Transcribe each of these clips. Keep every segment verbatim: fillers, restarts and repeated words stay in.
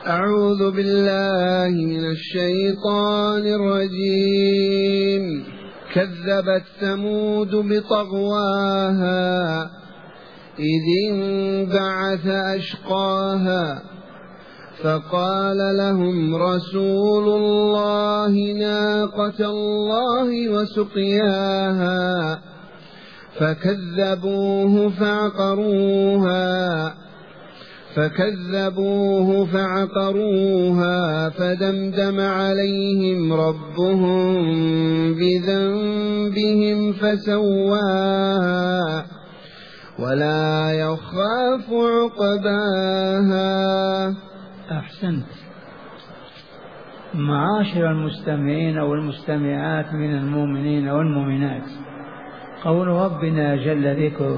أعوذ بالله من الشيطان الرجيم. كذبت ثمود بطغواها إذ انبعث أشقاها فقال لهم رسول الله ناقة الله وسقياها فكذبوه فعقروها فكذبوه فعقروها فدمدم عليهم ربهم بذنبهم فسواها ولا يخاف عقباها. أحسنت. معاشر المستمعين والمستمعات من المؤمنين والمؤمنات، قول ربنا جل ذكره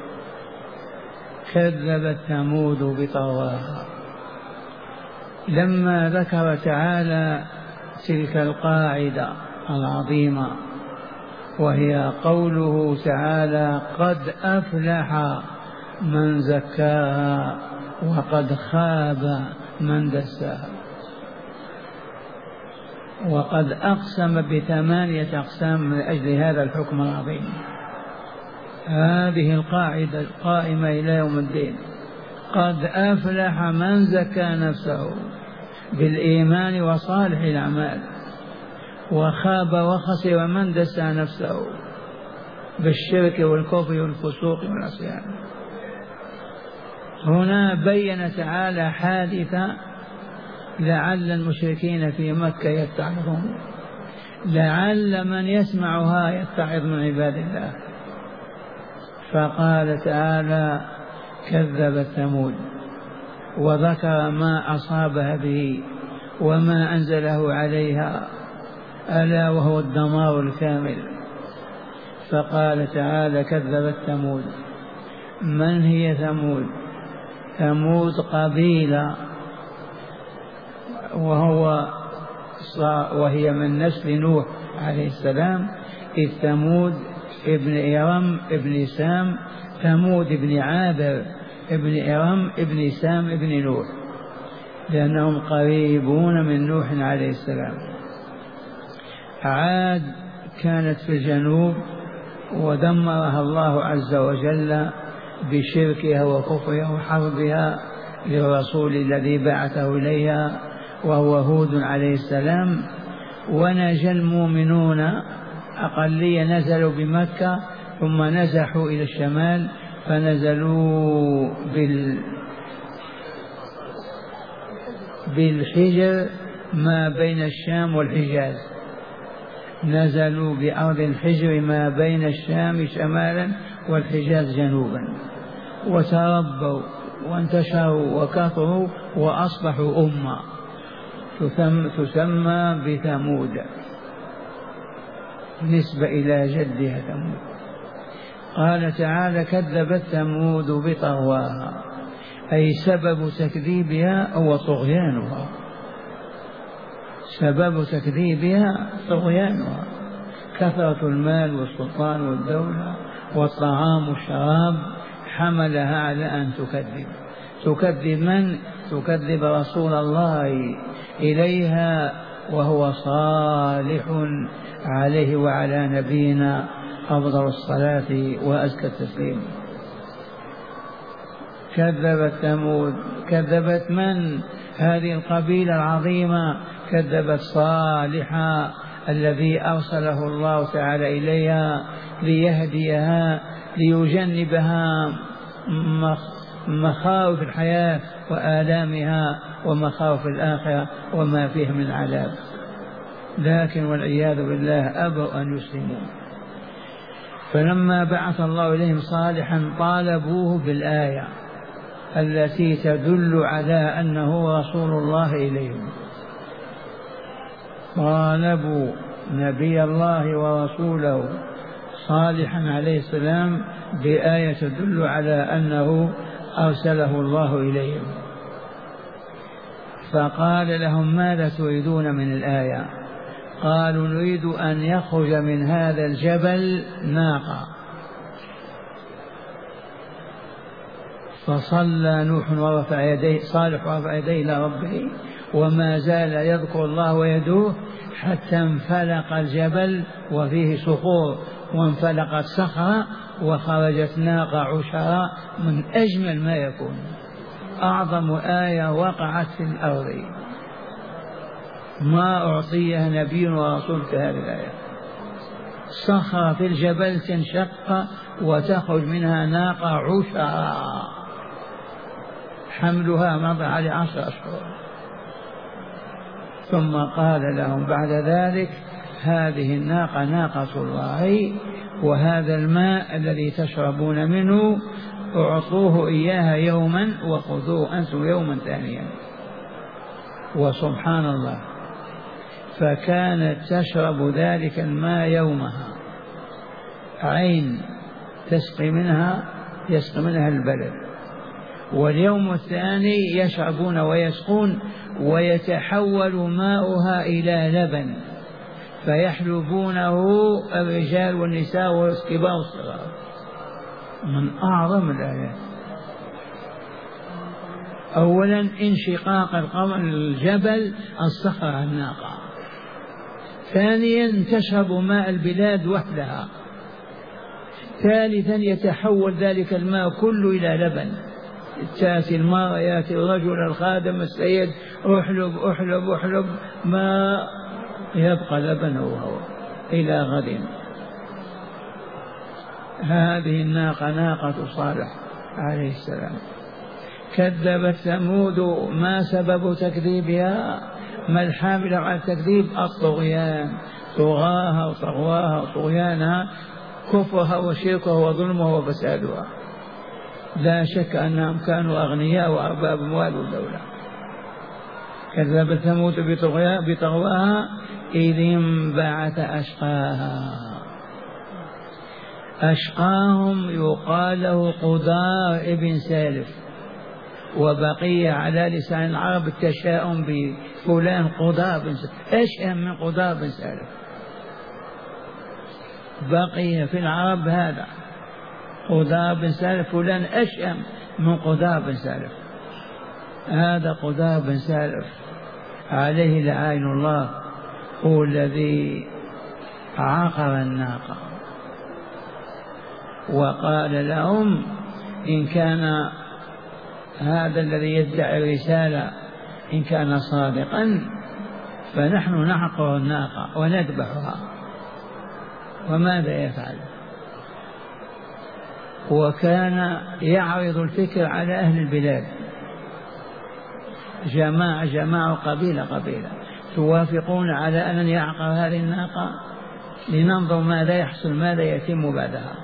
كذبت ثمود بطغواها، لما ذكر تعالى تلك القاعدة العظيمة وهي قوله تعالى قد أفلح من زكاها وقد خاب من دساها، وقد أقسم بثمانية أقسام من أجل هذا الحكم العظيم. هذه القاعدة القائمة إلى يوم الدين، قد أفلح من زكى نفسه بالإيمان وصالح الأعمال، وخاب وخسر من دسى نفسه بالشرك والكفر والفسوق والعصيان. هنا بين تعالى حادثة لعل المشركين في مكة يتعظون، لعل من يسمعها يتعظ من عباد الله، فقال تعالى كذبت ثمود وذكر ما أصابها به وما أنزله عليها ألا وهو الدمار الكامل. فقال تعالى كذبت ثمود. من هي ثمود؟ ثمود قبيلة وهو وهي من نسل نوح عليه السلام، إذ ثمود ابن إرم ابن سام، ثمود ابن عابر ابن إرم ابن سام ابن نوح، لأنهم قريبون من نوح عليه السلام. عاد كانت في الجنوب ودمرها الله عز وجل بشركها وكفرها وحربها للرسول الذي بعثه إليها وهو هود عليه السلام. ونجا المؤمنون أقلية نزلوا بمكة ثم نزحوا إلى الشمال فنزلوا بال بالحجر ما بين الشام والحجاز، نزلوا بأرض الحجر ما بين الشام شمالا والحجاز جنوبا، وتربوا وانتشروا وكثروا وأصبحوا أمة تسمى بثمود نسبة إلى جدها ثمود. قال تعالى كذبت ثمود بطغواها، أي سبب تكذيبها هو طغيانها، سبب تكذيبها طغيانها، كثرة المال والسلطان والدولة والطعام والشراب حملها على أن تكذب. تكذب من؟ تكذب رسول الله إليها وهو صالح عليه وعلى نبينا أفضل الصلاة وأزكى التسليم. كذبت ثمود. كذبت من؟ هذه القبيلة العظيمة كذبت صالحا الذي أرسله الله تعالى إليها ليهديها ليجنبها مخاوف الحياة وآلامها ومخاوف الآخرة وما فيه من عذاب، لكن والعياذ بالله أبوا أن يسلموا. فلما بعث الله إليهم صالحا طالبوه بالآية التي تدل على أنه رسول الله إليهم، طالبوا نبي الله ورسوله صالحا عليه السلام بآية تدل على أنه أرسله الله إليهم. فقال لهم ماذا تريدون من الآية؟ قالوا نريد أن يخرج من هذا الجبل ناقة، فصلى نوح ورفع يديه صالح ورفع يديه إلى ربه وما زال يذكر الله ويدعوه حتى انفلق الجبل وفيه صخور وانفلقت صخرة وخرجت ناقة عشراء من أجمل ما يكون، أعظم آية وقعت في الأرض ما أعطيها نبي ورسول كهذه الآية. صخرة في الجبل تنشق وتخرج منها ناقة عشراء حملها مضى على عشر أشهر. ثم قال لهم بعد ذلك هذه الناقة ناقة الله وهذا الماء الذي تشربون منه اعطوه إياها يوما وخذوه أنتم يوما ثانيا. وسبحان الله فكانت تشرب ذلك الماء يومها، عين تسقي منها يسقي منها البلد، واليوم الثاني يشربون ويسقون ويتحول ماؤها إلى لبن فيحلبونه الرجال والنساء والكبار والصغار. من أعظم الآيات. أولا انشقاق القمر الجبل الصخرة الناقة، ثانيا تشرب ماء البلاد وحدها، ثالثا يتحول ذلك الماء كله إلى لبن، تأتي المرأة يأتي الرجل الخادم السيد احلب احلب احلب ما يبقى لبنه وهو إلى غد. هذه الناقة ناقة صالح عليه السلام. كذبت ثمود، ما سبب تكذيبها؟ ما الحامل على التكذيب؟ الطغيان، طغاها وطغواها وطغيانها، كفرها وشركها وظلمها وفسادها. لا شك أنهم كانوا أغنياء وأرباب أموال ودولة. كذبت ثمود بطغواها إذ انبعث أشقاها. أشقاهم يقال له قدار ابن سالف، وبقي على لسان العرب التشاؤم بفلان قدار بن سالف، أشأم من قدار بن سالف، بقي في العرب هذا قدار بن سالف، فلان أشأم من قدار بن سالف. هذا قدار بن سالف عليه لعين الله هو الذي عقر الناقة وقال لهم إن كان هذا الذي يدعي الرسالة إن كان صادقا فنحن نعقر الناقة وندبحها. وماذا يفعل؟ وكان يعرض الفكر على أهل البلاد، جماعة جماعة قبيلة قبيلة، توافقون على أن يعقر هذه الناقة لننظر ماذا يحصل ماذا يتم بعدها.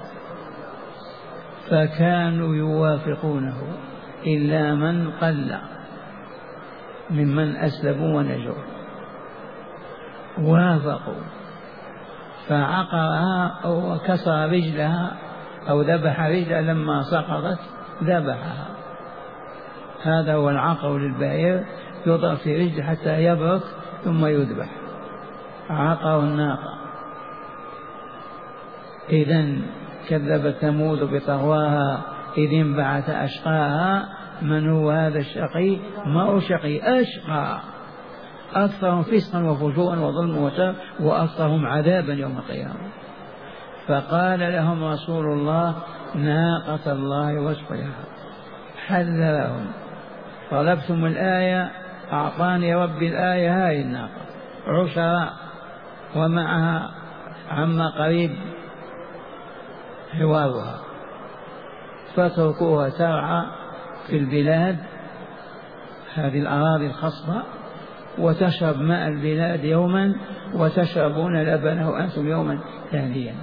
فكانوا يوافقونه إلا من قل ممن أسلموا ونجوا، وافقوا فعقرها أو كسر رجلها أو ذبح رجلها، لما سقطت ذبحها. هذا هو العقر للبعير، يضع في رجل حتى يبرك ثم يذبح، عقر الناقة. إذن كذبت ثمود بطغواها إذ انبعث أشقاها. من هو هذا الشقي؟ ما هو شقي، أشقى، أكثرهم فسقا وفجورا وظلما وشر وأكثرهم عذابا يوم القيامة. فقال لهم رسول الله ناقة الله وسقياها، حذرهم. طلبتم الآية، أعطاني ربي الآية، هاي الناقة عشراء ومعها عما قريب حوارها، فاتركوها ترعى في البلاد هذه الأراضي الخصبة وتشرب ماء البلاد يوما وتشربون لبنه أنتم يوما ثانيا.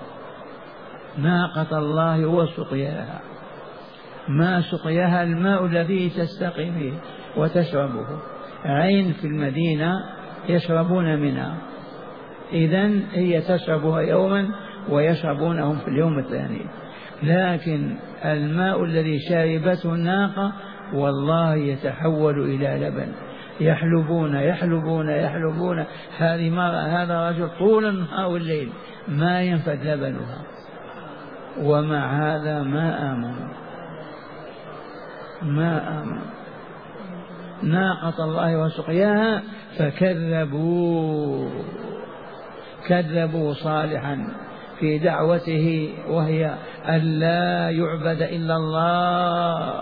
ناقة الله وسقياها، ما سقياها الماء الذي تستقي به وتشربه، عين في المدينة يشربون منها، إذن هي تشربها يوما ويشربونهم في اليوم الثاني. لكن الماء الذي شاربته الناقة والله يتحول إلى لبن، يحلبون يحلبون يحلبون. هذه مرة هذا رجل طول النهار والليل ما ينفد لبنها، ومع هذا ما آمنوا. ما آمن ناقة الله وسقياها فكذبوا كذبوا صالحا في دعوته وهي أن لا يعبد إلا الله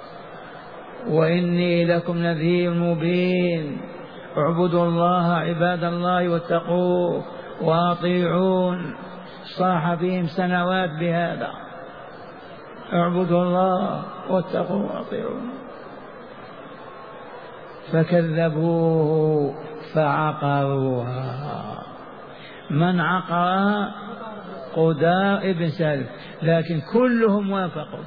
وإني لكم نذير مبين اعبدوا الله عباد الله واتقوه واطيعون. صاح بهم سنوات بهذا اعبدوا الله واتقوه واطيعون فكذبوه فعقروها. من عقرها؟ قداء بن سالم، لكن كلهم وافقوا.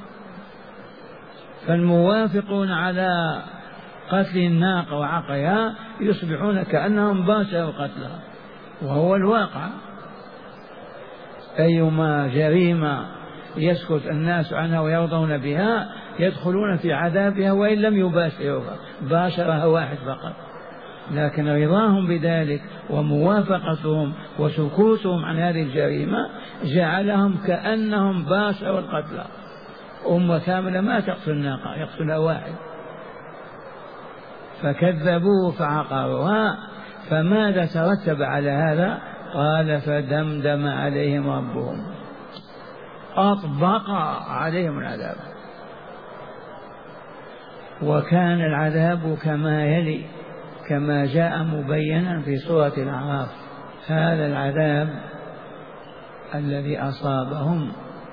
فالموافقون على قتل الناقة وعقرها يصبحون كأنهم باشروا قتلها، وهو الواقع. أيما جريمة يسكت الناس عنها ويرضون بها يدخلون في عذابها وإن لم يباشروها، باشرها واحد فقط. لكن رضاهم بذلك وموافقتهم وسكوتهم عن هذه الجريمة جعلهم كأنهم باشروا القتلى. أمة كاملة ما تقتل الناقة، يقتلها واحد. فكذبوه فعقروها. فماذا ترتب على هذا؟ قال فدمدم عليهم ربهم، أطبق عليهم العذاب. وكان العذاب كما يلي كما جاء مبينا في سورة الأعراف. هذا العذاب الذي أصابهم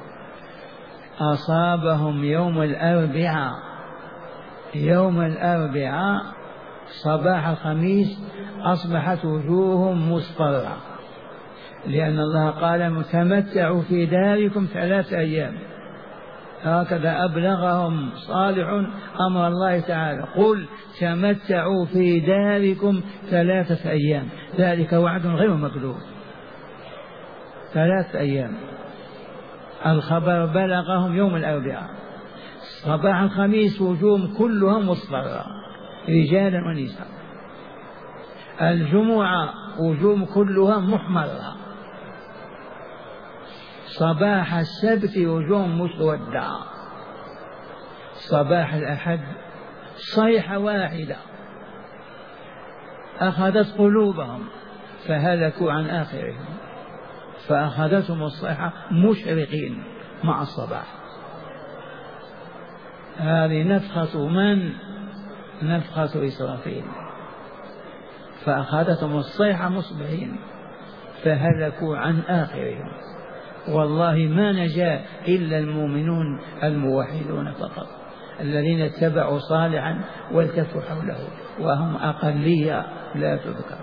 أصابهم يوم الأربعاء يوم الأربعاء صباح الخميس أصبحت وجوههم مصفرة، لأن الله قال تمتعوا في داركم ثلاثة أيام. هكذا أبلغهم صالح أمر الله تعالى، قل تمتعوا في داركم ثلاثة أيام. ذلك وعد غير مكذوب، ثلاثة أيام. الخبر بلغهم يوم الأربعاء صباح الخميس وجوههم كلها مصفرة رجالا ونساء. الجمعة وجوههم كلها محمرة. صباح السبت وجوههم مسودة. صباح الأحد صيحة واحدة أخذت قلوبهم فهلكوا عن آخرهم، فأخذتهم الصيحة مشرقين مع الصباح. هذه نفخة من؟ نفخة إسرافيل. فأخذتهم الصيحة مصبحين فهلكوا عن آخرهم. والله ما نجا إلا المؤمنون الموحدون فقط، الذين اتبعوا صالحا والتفوا حوله، وهم أقلية لا تذكر.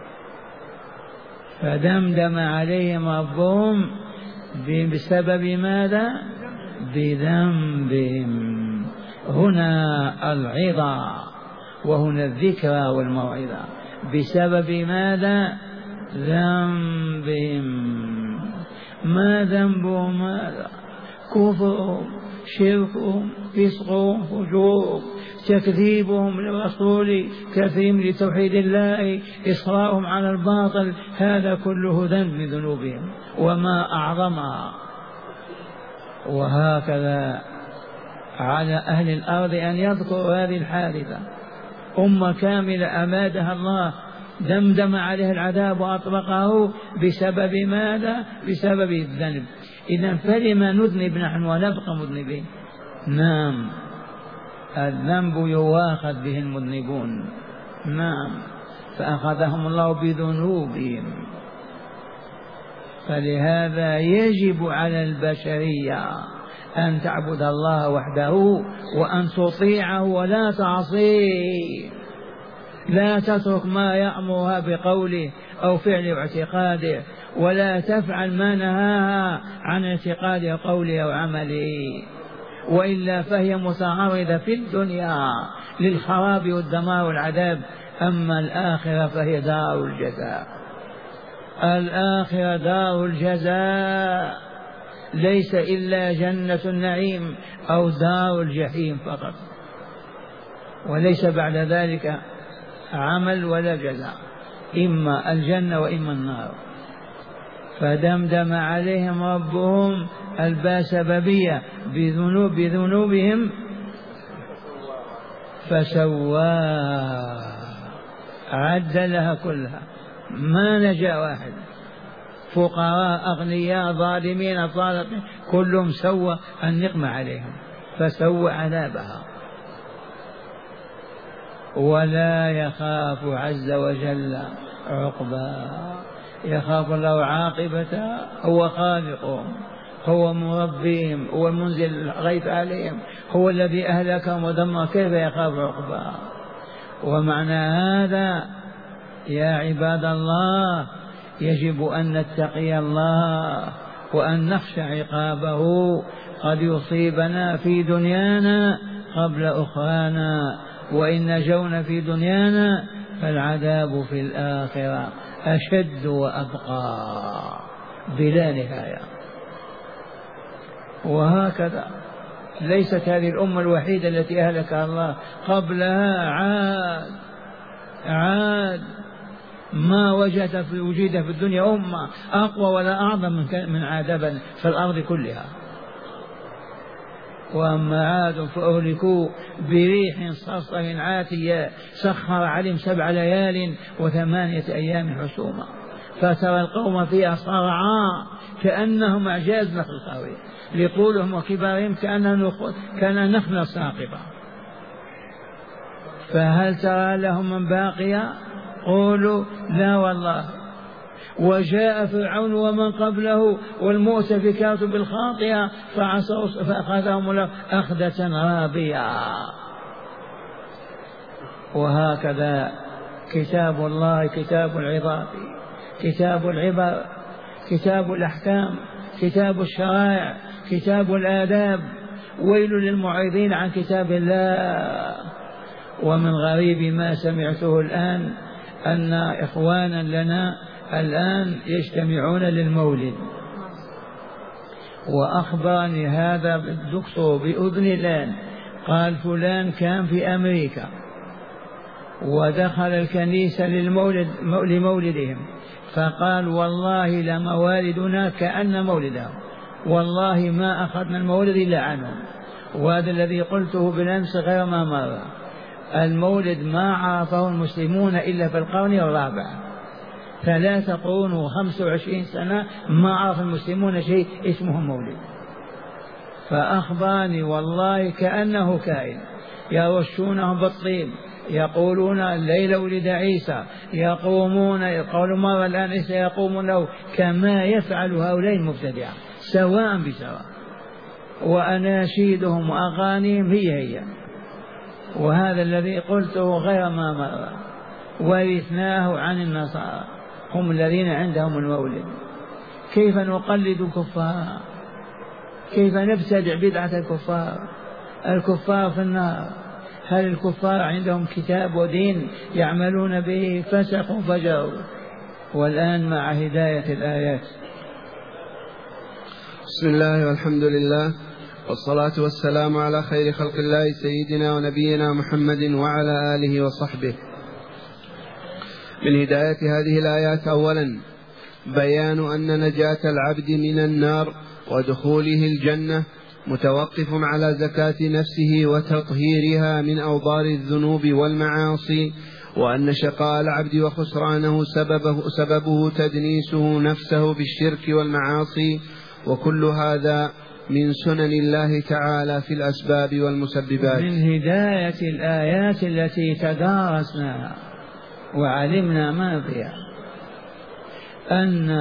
فدمدم عليهم ربهم بسبب ماذا؟ بذنبهم. هنا العظة وهنا الذكرى والموعظة. بسبب ماذا؟ ذنبهم. ما ذنبهم؟ ماذا؟ كفرهم، شركهم، فسقهم، فجورهم، تكذيبهم للرسول، كثير لتوحيد الله، إصرارهم على الباطل. هذا كله ذنب من ذنوبهم وما أعظمها. وهكذا على أهل الأرض أن يذكروا هذه الحادثة. أمة كاملة أمادها الله، دمدم عليه العذاب وأطبقه بسبب ماذا؟ بسبب الذنب. إذن فلما نذنب نحن ونبقى مذنبين؟ نعم، الذنب يواخذ به المذنبون. نعم، فأخذهم الله بذنوبهم. فلهذا يجب على البشرية أن تعبد الله وحده وأن تطيعه ولا تعصيه. لا تترك ما يأمرها بقوله أو فعل اعتقاده، ولا تفعل ما نهاها عن اعتقاد قوله أو عمله، وإلا فهي متعرضة في الدنيا للخراب والدمار والعذاب. أما الآخرة فهي دار الجزاء. الآخرة دار الجزاء، ليس إلا جنة النعيم أو دار الجحيم فقط، وليس بعد ذلك عمل ولا جزاء، إما الجنة وإما النار. فدمدم عليهم ربهم الباء سببية بذنوب بذنوبهم فسواها عد لها كلها ما نجا واحد، فقراء أغنياء ظالمين صالحين كلهم سوى النقمة عليهم فسوى عذابها. ولا يخاف عز وجل عقباها، يخاف الله عاقبتها، هو خالقهم، هو مربيهم، هو المنزل الغيث عليهم، هو الذي أهلكهم ودمر، كيف يخاف عقباها؟ ومعنى هذا يا عباد الله يجب أن نتقي الله وأن نخشى عقابه، قد يصيبنا في دنيانا قبل أخرانا، وإن نجونا في دنيانا فالعذاب في الآخرة أشد وأبقى بلا نهاية. وهكذا ليست هذه الأمة الوحيدة التي أهلكها الله، قبلها عاد عاد ما وجد في وجود في الدنيا أمة أقوى ولا أعظم من عاد في الأرض كلها. وأما عاد فأهلكوا بريح صرصر عاتية سخر عليهم سبع ليال وثمانية أيام حسوما فترى القوم فيها صرعى كأنهم أعجاز نخل خاوية لطولهم وكبارهم كأن نخلة ساقطة. فهل ترى لهم من باقية؟ قولوا لا والله. وجاء فرعون ومن قبله والمؤتفكات بالخاطئة فعصوا فأخذهم الله أخذة رابية. وهكذا كتاب الله كتاب العظات، كتاب العبر، كتاب الأحكام، كتاب الشرائع، كتاب الآداب. ويل للمعرضين عن كتاب الله. ومن غريب ما سمعته الآن أن إخوانا لنا الآن يجتمعون للمولد، وأخبرني هذا الدكتور بأذن الآن، قال فلان كان في أمريكا ودخل الكنيسة للمولد لمولدهم فقال والله لموالدنا كأن مولدهم، والله ما أخذنا المولد إلا عنهم. وهذا الذي قلته بالأمس غير ما مر، المولد ما عرفه المسلمون إلا في القرن الرابع، ثلاثة قرون وخمس وعشرين سنة ما عرف المسلمون شيء اسمه مولد. فأخبرني والله كأنه كائن، يرشونه بالطيب، يقولون الليلة ولد عيسى، يقومون يقولون مرة الآن عيسى يقوم له، كما يفعل هؤلاء المبتدعة سواء بسواء، وأناشيدهم وأغانيهم هي هي. وهذا الذي قلته غير ما مر ورثناه عن النصارى، هم الذين عندهم المولد. كيف نقلد الكفار؟ كيف نبتدع بدعة الكفار؟ الكفار في النار. هل الكفار عندهم كتاب ودين يعملون به؟ فسقوا فجروا. والآن مع هداية الآيات. بسم الله والحمد لله والصلاة والسلام على خير خلق الله سيدنا ونبينا محمد وعلى آله وصحبه. من هداية هذه الآيات أولا بيان أن نجاة العبد من النار ودخوله الجنة متوقف على زكاة نفسه وتطهيرها من أوضار الذنوب والمعاصي، وأن شقاء العبد وخسرانه سببه, سببه تدنيسه نفسه بالشرك والمعاصي، وكل هذا من سنن الله تعالى في الأسباب والمسببات. من هداية الآيات التي تدارسناها وعلمنا ما فيها أن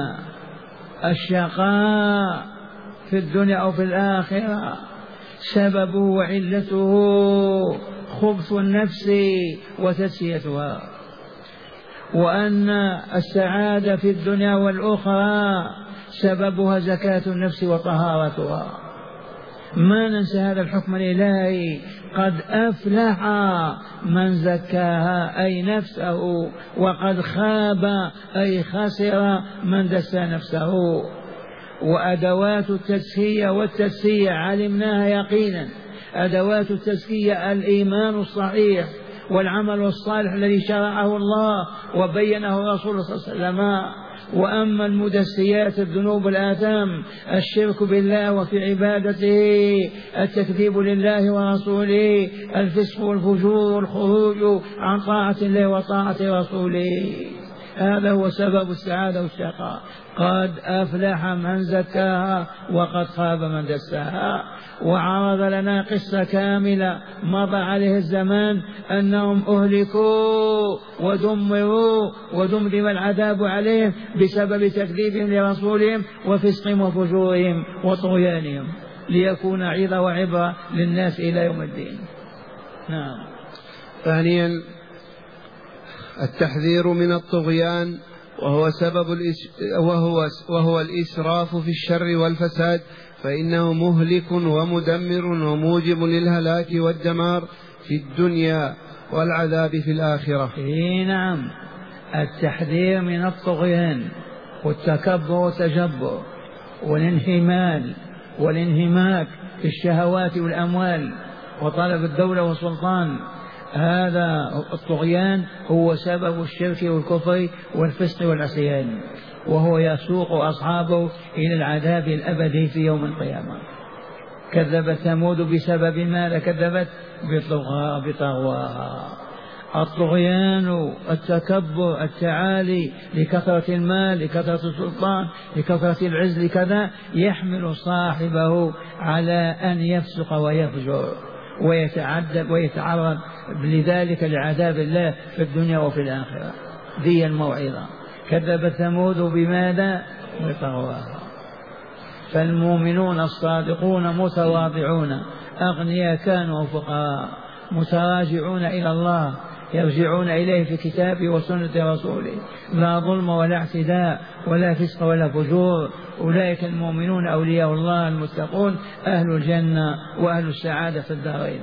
الشقاء في الدنيا أو في الآخرة سببه وعلته خبث النفس وتسييتها، وأن السعادة في الدنيا والأخرى سببها زكاة النفس وطهارتها. ما ننسى هذا الحكم الإلهي، قد أفلح من زكاها أي نفسه، وقد خاب أي خسر من دس نفسه. وأدوات التزكية والتزكية علمناها يقينا، أدوات التزكية الإيمان الصحيح والعمل الصالح الذي شرعه الله وبينه الرسول صلى الله عليه وسلم. وأما المدسيات الذنوب الآثام الشرك بالله وفي عبادته، التكذيب لله ورسوله، الفسق والفجور والخروج عن طاعة الله وطاعة رسوله، هذا هو سبب السعادة والشقاء. قد أفلح من زكاها وقد خاب من دساها. وعرض لنا قصة كاملة مضى عليه الزمان أنهم أهلكوا ودمروا ودمدم العذاب عليهم بسبب تكذيبهم لرسولهم وفسقهم وفجورهم وطغيانهم، ليكون عظة وعبرة للناس إلى يوم الدين. نعم. ثانيا التحذير من الطغيان، وهو سبب الإس... وهو... وهو الإسراف في الشر والفساد، فإنه مهلك ومدمر وموجب للهلاك والدمار في الدنيا والعذاب في الآخرة. إيه نعم، التحذير من الطغيان والتكبر والتجبر والانهمال والانهماك في الشهوات والأموال وطلب الدولة والسلطان، هذا الطغيان هو سبب الشرك والكفر والفسق والعصيان، وهو يسوق أصحابه إلى العذاب الأبدي في يوم القيامة. كذبت ثمود بسبب ماذا كذبت؟ بطغواها. الطغيان التكبر التعالي لكثرة المال لكثرة السلطان لكثرة العز لكذا يحمل صاحبه على أن يفسق ويفجر ويتعذب ويتعرض لذلك لعذاب الله في الدنيا وفي الآخرة. ذي الموعظة. كذب ثمود بماذا؟ بطغواها. فالمؤمنون الصادقون متواضعون أغنياء كانوا فقراء متراجعون إلى الله يرجعون إليه في كتابه وسنة رسوله، لا ظلم ولا اعتداء ولا فسق ولا فجور. أولئك المؤمنون أولياء الله المتقون أهل الجنة وأهل السعادة في الدارين.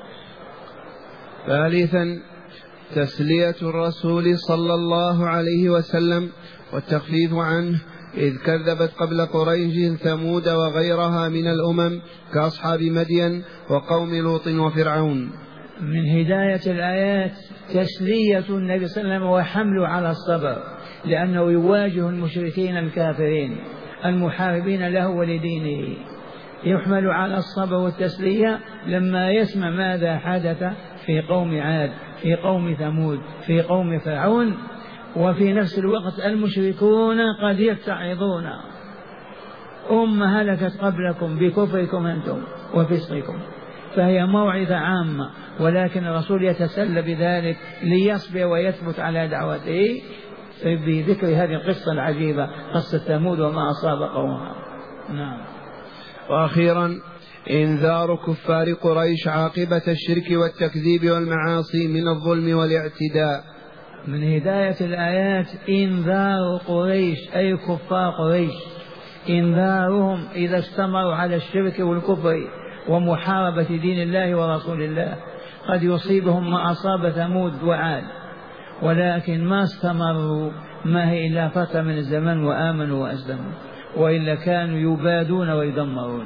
ثالثا تسلية الرسول صلى الله عليه وسلم والتخفيف عنه، إذ كذبت قبل قريش ثمود وغيرها من الأمم كأصحاب مدين وقوم لوط وفرعون. من هداية الآيات تسلية النبي صلى الله عليه وسلم وحمله على الصبر، لأنه يواجه المشركين الكافرين المحاربين له ولدينه، يحمل على الصبر والتسلية لما يسمع ماذا حدث في قوم عاد في قوم ثمود في قوم فرعون. وفي نفس الوقت المشركون قد يتعظون، أمة هلكت قبلكم بكفركم أنتم وفسقكم، فهي موعظة عامة، ولكن الرسول يتسلى بذلك ليصبر ويثبت على دعوته بذكر هذه القصة العجيبة، قصة ثمود وما أصاب قومها. نعم. وأخيرا إنذار كفار قريش عاقبة الشرك والتكذيب والمعاصي من الظلم والاعتداء. من هداية الآيات إنذار قريش أي كفار قريش، إنذارهم إذا استمروا على الشرك والكفر ومحاربة دين الله ورسول الله. قد يصيبهم ما أصاب ثمود وعاد، ولكن ما استمروا، ما هي إلا فترة من الزمن وآمنوا وأسلموا، وإلا كانوا يبادون ويدمرون.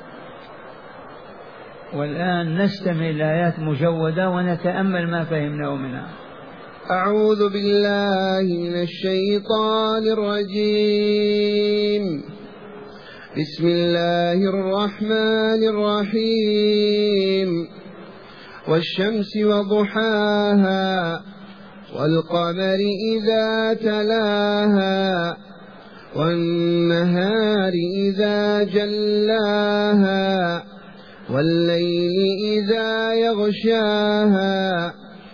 والآن نستمع الآيات مجودة ونتأمل ما فهمناه منها. أعوذ بالله من الشيطان الرجيم. بسم الله الرحمن الرحيم. والشمس وضحاها والقمر إذا تلاها والنهار إذا جلاها والليل إذا يغشاها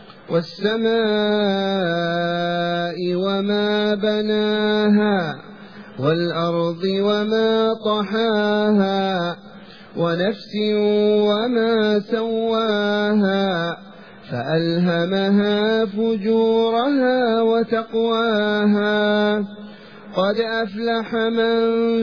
والسماء وما بناها والأرض وما طحاها ونفس وما سواها فألهمها فجورها وتقواها قد أفلح من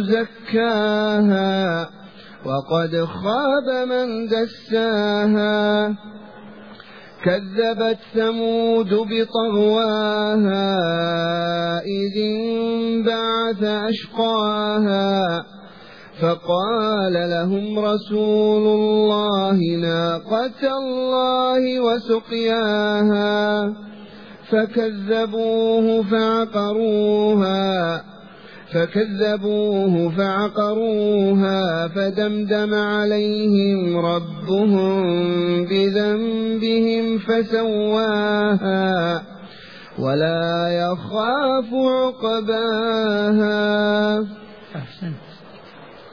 زكاها وقد خاب من دساها كذبت ثمود بطغواها إذ انبعث أشقاها فقال لهم رسول الله ناقة الله وسقياها فكذبوه فعقروها فكذبوه فعقروها فدمدم عليهم ربهم بذنبهم فسواها ولا يخاف عقباها. أحسنت.